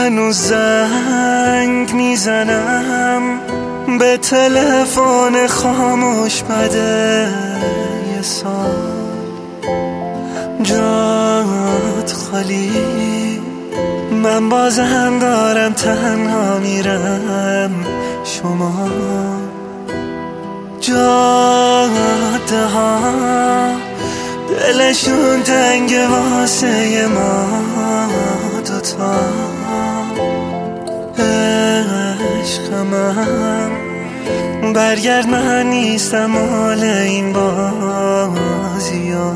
هنوز زنگ میزنم به تلفن خاموش بده یه سال جات خالی، من بازم دارم تنها میرم. شما جاده ها دلشون تنگ واسه ما دوتا. عشق من برگرد، من نیستم مال این بازی ها.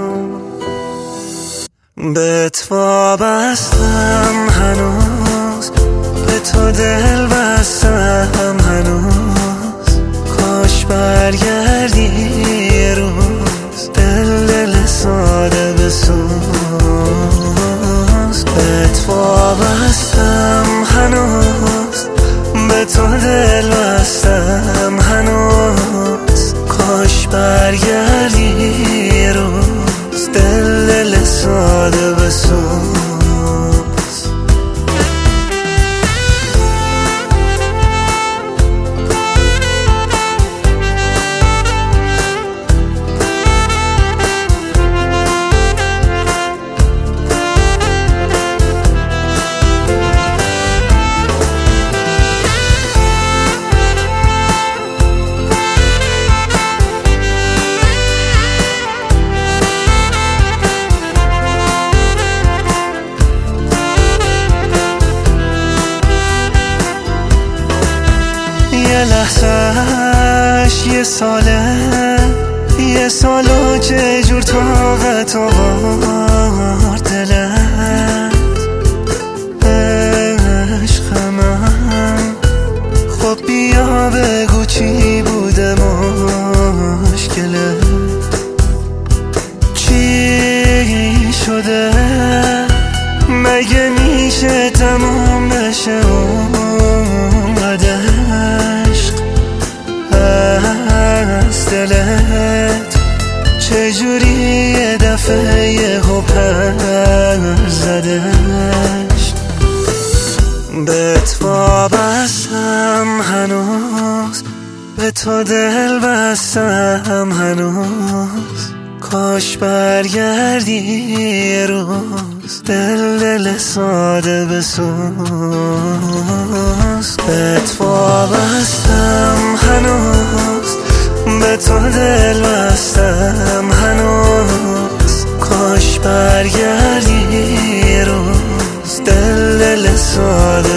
بهت وابستم هنوز، به تو دل بستم هنوز. کاش برگردی یه روز، دل ساده بسوز. بهت وابستم هنوز، به تو دل بستم هنوز. کاش برگردی یه روز، دل ساده بسوز. یه لحظهش یه سال و چه جور طاقت آورد دلت. عشق من خب بیا بگو چی بوده مشکلت، چی شده؟ مگه میشه تموم بشه اونقدر از دلت؟ چجوری یه دفعه یهو پر زدش؟ بهت وابستم هنوز، به تو دل بستم هنوز. کاش برگردی یه روز، دل ساده بسوز. بهت وابستم هنوز، به تو دل بستم هنوز. کاش برگردی یه روز، دل ساده